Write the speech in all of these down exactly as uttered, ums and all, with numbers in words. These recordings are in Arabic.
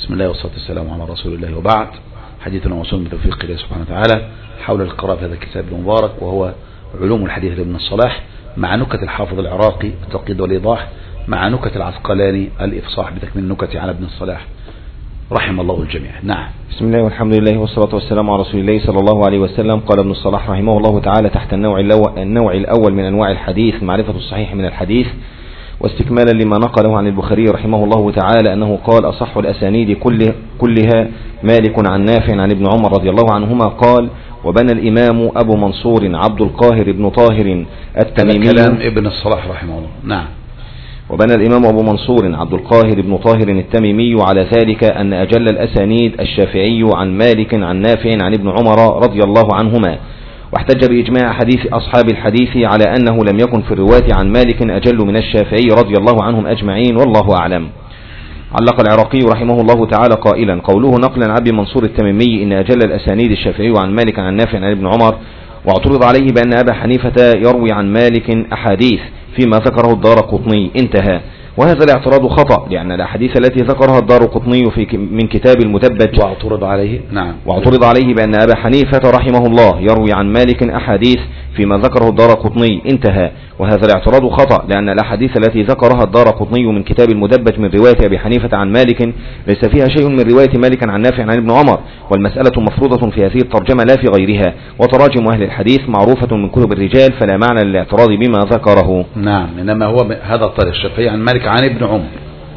بسم الله والصلاة والسلام على رسول الله، وبعد. حديثنا وصول بتوفيق الله سبحانه وتعالى حول القراءة في هذا الكتاب المبارك، وهو علوم الحديث لابن الصلاح، مع نكت الحافظ العراقي التقييد والإيضاح، مع نكت العسقلاني الإفصاح بتكميل نكت على ابن الصلاح رحم الله الجميع. نعم. بسم الله والحمد لله والصلاة والسلام على رسول الله صلى الله عليه وسلم. قال ابن الصلاح رحمه الله تعالى تحت النوع, النوع الأول من أنواع الحديث معرفة الصحيح من الحديث، واستكمالا لما نقله عن البخاري رحمه الله تعالى أنه قال أصح الأسانيد كل كلها مالك عن نافع عن ابن عمر رضي الله عنهما قال: وبنى الإمام أبو منصور عبد القاهر بن طاهر التميمي. كلام ابن الصلاح رحمه الله. نعم. وبنى الإمام أبو منصور عبد القاهر بن طاهر التميمي على ذلك أن أجل الأسانيد الشافعي عن مالك عن نافع عن ابن عمر رضي الله عنهما، واحتج بإجماع حديث أصحاب الحديث على أنه لم يكن في الرواة عن مالك أجل من الشافعي رضي الله عنهم أجمعين، والله أعلم. علق العراقي رحمه الله تعالى قائلا: قوله نقلا عن أبي منصور التميمي إن أجل الأسانيد الشافعي عن مالك عن نافع عن ابن عمر، واعترض عليه بأن أبا حنيفة يروي عن مالك أحاديث فيما ذكره الدارقطني، انتهى. وهذا الاعتراض خطأ، لأن الأحاديث التي ذكرها الدارقطني في من كتاب المدبج واعترض عليه نعم واعترض عليه بأن أبا حنيفة رحمه الله يروي عن مالك أحاديث فيما ذكره الدارقطني، انتهى. وهذا الاعتراض خطأ، لأن الأحاديث التي ذكرها الدارقطني من كتاب المدبج من رواية أبي حنيفة عن مالك ليس فيها شيء من رواية مالك عن نافع عن ابن عمر، والمسألة مفروضة في هذه الترجمة لا في غيرها، وتراجم أهل الحديث معروفة من كتب الرجال، فلا معنى للاعتراض بما ذكره. نعم. إنما هو هذا الطريق الشافعي عن مالك عن ابن عمر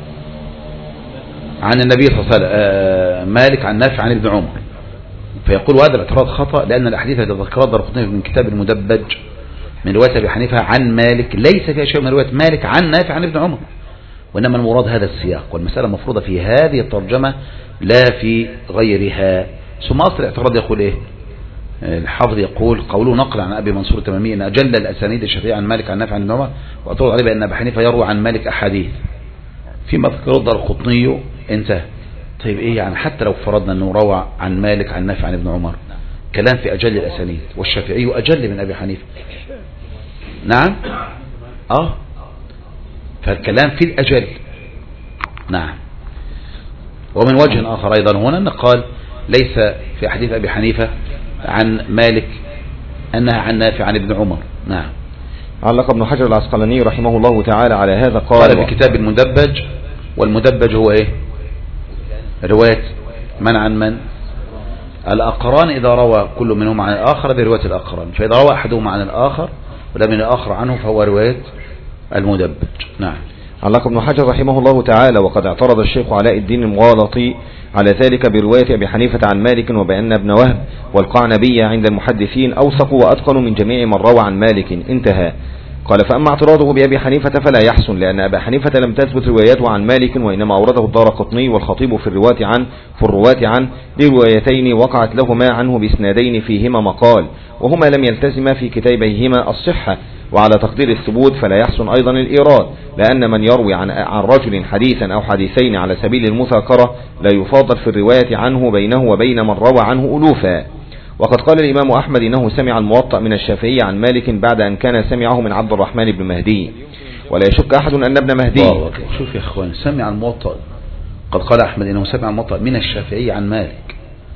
عن النبي صلى الله عليه وسلم، مالك عن نافع عن ابن عمر، فيقول هذا الاعتراض خطأ، لأن الأحاديث التي ذكرها الدارقطني من كتاب المدبج من رواية أبي حنيفة عن مالك ليس فيها شيء من رواية مالك عن نافع عن ابن عمر، وإنما المراد هذا السياق، والمسألة مفروضة في هذه الترجمة لا في غيرها. ثم أصل الاعتراض يقول إيه؟ الحافظ يقول: قوله نقل عن أبي منصور التميمي إن أجل الأسانيد الشافعي عن مالك عن نافع عن ابن عمر، واعترض عليه بأن أبي حنيفة يروي عن مالك أحاديث فيما ذكره الدارقطني، انتهى. طيب إيه يعني؟ حتى لو فرضنا أنه روى عن مالك عن نافع عن ابن عمر، كلام في أجل الأسانيد، والشافعي أجل من أبي حنيفة. نعم. آه فالكلام في الأجل. نعم. ومن وجه آخر أيضا هنا أن قال ليس في حديث أبي حنيفة عن مالك أنها عن نافع عن ابن عمر. نعم. علق ابن حجر العسقلاني رحمه الله تعالى على هذا قال, قال في كتاب المدبج، والمدبج هو إيه؟ رواية من عن من؟ الأقران، إذا روى كل منهم عن الآخر برواية الأقران، فإذا روى أحدهم عن الآخر ولم الآخر عنه فهو رواية المدبج. نعم. علق ابن حجر رحمه الله تعالى: وقد اعترض الشيخ علاء الدين المغالطي على ذلك برواية أبي حنيفة عن مالك، وبأن ابن وهب والقعنبي عند المحدثين أوثق وأتقن من جميع من روى عن مالك، انتهى. قال: فأما اعتراضه بأبي حنيفة فلا يحسن، لأن أبا حنيفة لم تثبت روايته عن مالك، وإنما أورده الدارقطني والخطيب في الرواة عن في الرواة عن لروايتين وقعت لهما عنه بإسنادين فيهما مقال، وهما لم يلتزما في كتابيهما الصحة، وعلى تقدير الثبوت فلا يحسن أيضا الإيراد، لأن من يروي عن عن رجل حديثا أو حديثين على سبيل المذاكرة لا يفاضل في الرواية عنه بينه وبين من روى عنه ألوفا. وقد قال الإمام أحمد إنه سمع الموطأ من الشافعي عن مالك بعد أن كان سمعه من عبد الرحمن بن مهدي، ولا يشك أحد أن ابن مهدي. شوف يا أخوان، سمع الموطأ، قد قال أحمد إنه سمع الموطأ من الشافعي عن مالك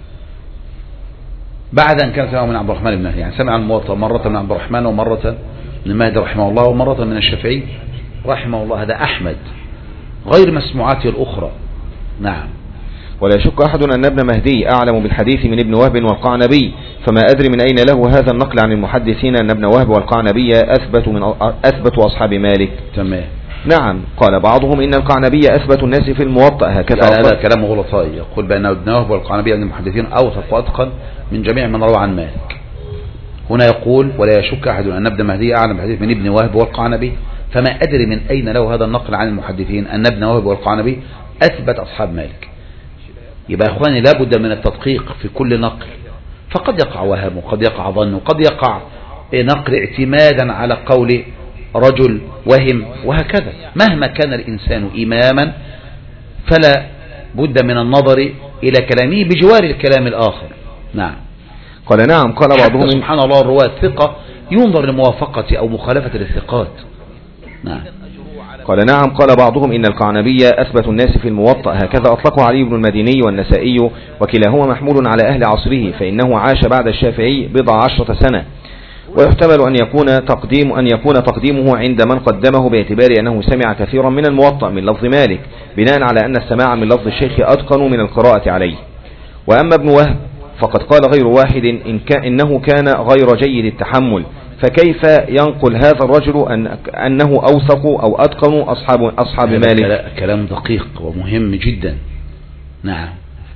بعد أن كان سمعه من عبد الرحمن بن مهدي، يعني سمع الموطأ مرة من عبد الرحمن ومرة من مهدي رحمه الله ومرة من الشافعي رحمه الله. هذا أحمد غير مسموعاته الأخرى. نعم. ولا يشك أحد أن ابن مهدي أعلم بالحديث من ابن وهب والقعنبي، فما أدري من أين له هذا النقل عن المحدثين أن ابن وهب والقعنبي أثبت من أثبت أصحاب مالك. تمام. نعم. قال بعضهم إن القعنبي أثبت الناس في الموطأ، هكذا. هذا كلام غلطائي، يقول بأن ابن وهب والقعنبي عند المحدثين أوثق وأتقن من جميع من روى عن مالك. هنا يقول ولا يشك أحد أن ابن مهدي أعلم بالحديث من ابن وهب والقعنبي، فما أدري من أين له هذا النقل عن المحدثين أن ابن وهب والقعنبي أثبت أصحاب مالك. يبقى أخواني لابد من التدقيق في كل نقل، فقد يقع وهم وقد يقع ظن وقد يقع نقل اعتمادا على قول رجل وهم، وهكذا. مهما كان الإنسان إماما فلا بد من النظر إلى كلامه بجوار الكلام الآخر. نعم. قال نعم. قال بعضهم سبحان الله الرواة الثقة ينظر لموافقة أو مخالفة للثقات. نعم. قال نعم. قال بعضهم إن القعنبية أثبت الناس في الموطأ، هكذا أطلقه علي بن المديني والنسائي، وكلاهما محمول على أهل عصره، فإنه عاش بعد الشافعي بضع عشرة سنة، ويحتمل أن يكون تقديم أن يكون تقديمه عند من قدمه باعتبار أنه سمع كثيرا من الموطأ من لفظ مالك، بناء على أن السماع من لفظ الشيخ أتقن من القراءة عليه. وأما ابن وهب فقد قال غير واحد إن كان إنه كان غير جيد التحمل، فكيف ينقل هذا الرجل أن أنه أوثق أو أتقن أصحاب أصحاب مالك؟ كلام دقيق ومهم جدا. نعم.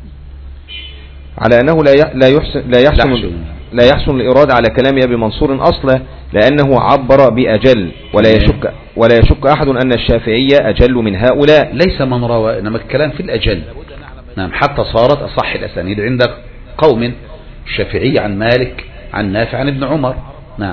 على أنه لا لا يحسن لا يحسن لا يحسن الإرادة على كلام أبي منصور أصلا، لأنه عبر بأجل، ولا يشك ولا يشك أحد أن الشافعية أجل من هؤلاء. ليس من روى، إنما الكلام في الأجل. نعم. حتى صارت أصح الأسانيد عند قوم الشافعي عن مالك عن نافع عن ابن عمر. نعم.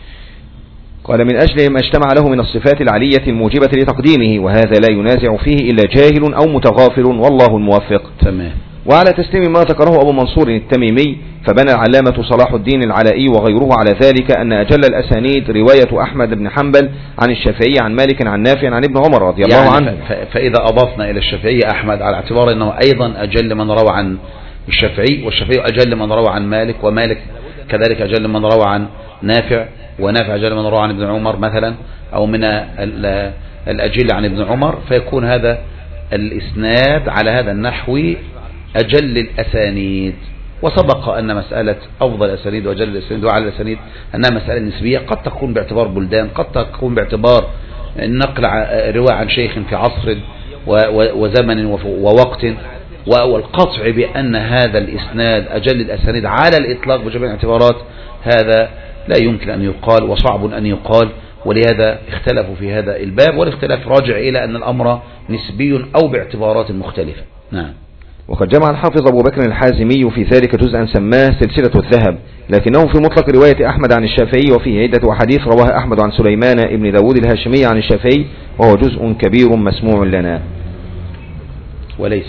قال من أجل ما اجتمع له من الصفات العلية الموجبة لتقديمه، وهذا لا ينازع فيه إلا جاهل أو متغافل، والله الموفق. تمام. وعلى تسليم ما ذكره أبو منصور التميمي، فبنى العلامة صلاح الدين العلائي وغيره على ذلك أن أجل الأسانيد رواية أحمد بن حنبل عن الشافعي عن مالك عن نافع عن ابن عمر رضي الله يعني عنه. فإذا أضفنا إلى الشافعي أحمد على اعتبار أنه أيضا أجل من روى عن الشافعي، والشافعي أجل من روى عن مالك، ومالك كذلك أجل من روى عن نافع، ونافع أجل من روى عن ابن عمر مثلا، أو من الأجل عن ابن عمر، فيكون هذا الإسناد على هذا النحو أجل الأسانيد. وسبق أن مسألة أفضل الأسانيد وأجل الأسانيد وعلى الأسانيد أنها مسألة نسبية، قد تكون باعتبار بلدان، قد تكون باعتبار النقل رواية عن شيخ في عصر وزمن ووقت، والقطع بأن هذا الإسناد أجل الأسانيد على الإطلاق بجميع الاعتبارات هذا لا يمكن أن يقال وصعب أن يقال، ولهذا اختلفوا في هذا الباب، والاختلاف راجع إلى أن الأمر نسبي أو باعتبارات مختلفة. نعم. وقد جمع الحافظ أبو بكر الحازمي في ذلك جزءا سماه سلسلة الذهب، لكنه في مطلق رواية أحمد عن الشافعي، وفيه عدة أحاديث رواها أحمد عن سليمان ابن داود الهاشمي عن الشافعي، وهو جزء كبير مسموع لنا. وليس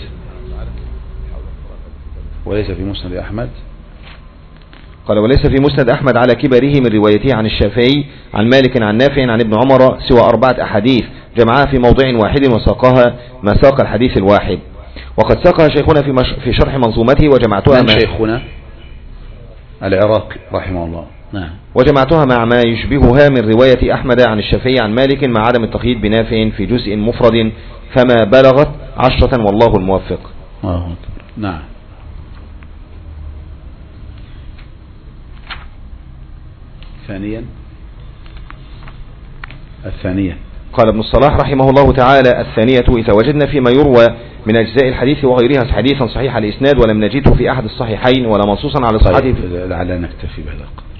وليس في مسند أحمد. قال وليس في مسند أحمد على كبره من روايته عن الشافعي عن مالك عن نافع عن ابن عمر سوى أربعة أحاديث جمعها في موضع واحد وساقها ما ساق الحديث الواحد. وقد ساقها شيخنا في, مش في شرح منظومته وجمعتها من شيخنا العراقي رحمه الله. نعم. وجمعتها مع ما يشبهها من رواية أحمد عن الشافعي عن مالك مع عدم التقييد بنافع في جزء مفرد، فما بلغت عشرة والله الموفق. آه. نعم. ثانيا الثانية قال ابن الصلاح رحمه الله تعالى الثانية إذا وجدنا فيما يروى من أجزاء الحديث وغيرها حديثا صحيح الإسناد ولم نجده في أحد الصحيحين ولا منصوصا على صحته. طيب لعلنا نكتفي بهذا.